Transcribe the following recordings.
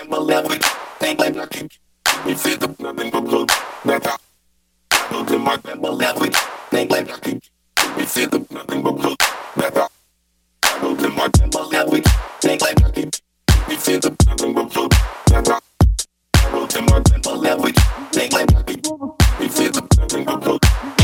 my level. Think like I can me feel the nothing but blue. Like I look in my level. Think like I can me feel the nothing but blue. Like I look in my level. Think like I can me feel the nothing but blue. Like I look in my level. Think like I can me feel the nothing but blue.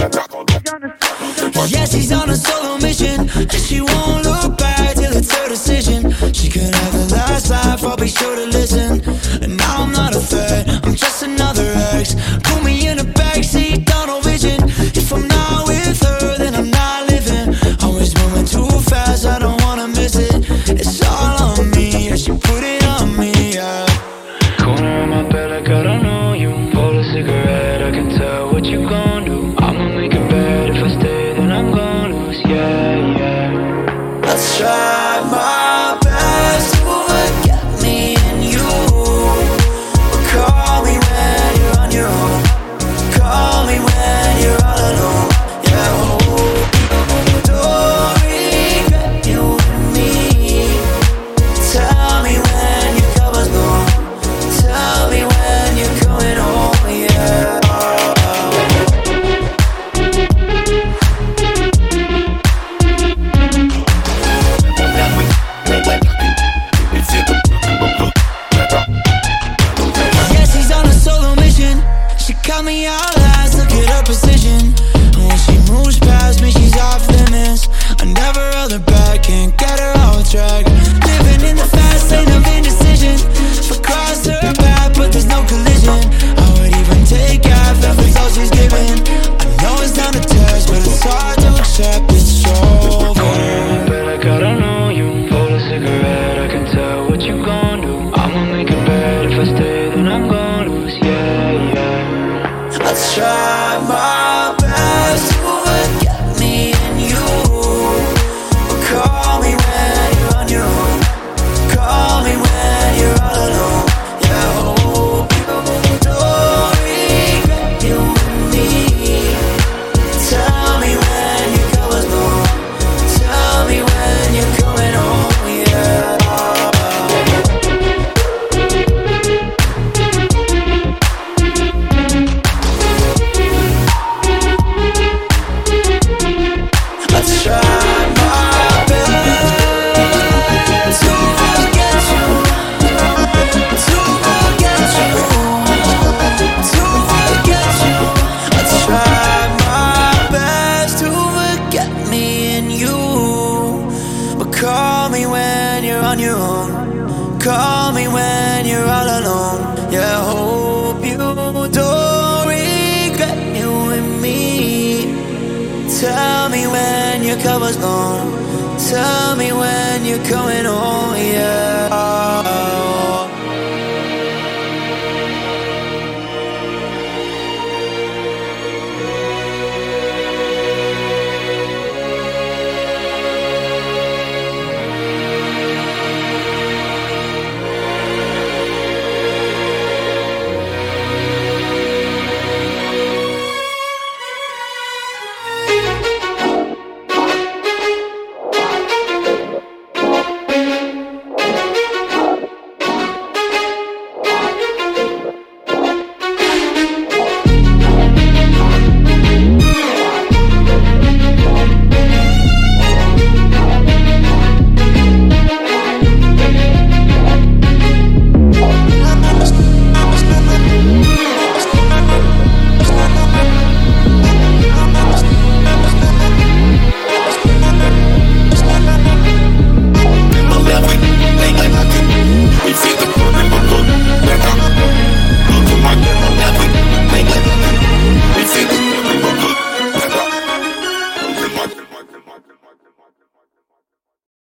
Yeah, she's on a solo mission, and she won't look back till it's her decision. She could have the last laugh, I'll be sure to listen. And now I'm not a threat, I'm just another ex. Put me in a backseat, tunnel vision. If I'm not with her, then I'm not living. Always moving too fast, I don't wanna miss it. It's all on me, yeah, she put it on me, yeah. Corner of my bed like I don't know you. Pull a cigarette, I can tell what you gon' do. I'ma make it bad, if I stay then I'm gon' lose, yeah, yeah. Let's try my best to forget me and you. But call me when you're on your own. Call me when you're all alone. Yeah, don't regret you and me. Tell me when your cover's gone. Tell me when you're coming home, yeah. Cut me out last, look at her precision. And when she moves past me, she's off limits. I never held her back, can't get her off track. Living in the fast lane of indecision. If I crossed her path, but there's no collision, I would even take half if it's all she's giving. I know it's not a test, but it's hard to accept. It's over. But like I don't know you. Pull a cigarette, I can tell what you gon' do. I'ma make it bad, if I stay then I'm gon' lose, yeah, yeah. Let's try my best to forget me and you. But call me when you're on your own. Call me when you're all alone. Yeah, hope you don't regret you and me. Tell me when your cover's gone. Tell me when you're coming home, yeah. Call me when you're on your own. Call me when you're all alone. Yeah, hope you don't regret you and me. Tell me when your cover's gone. Tell me when you're coming home.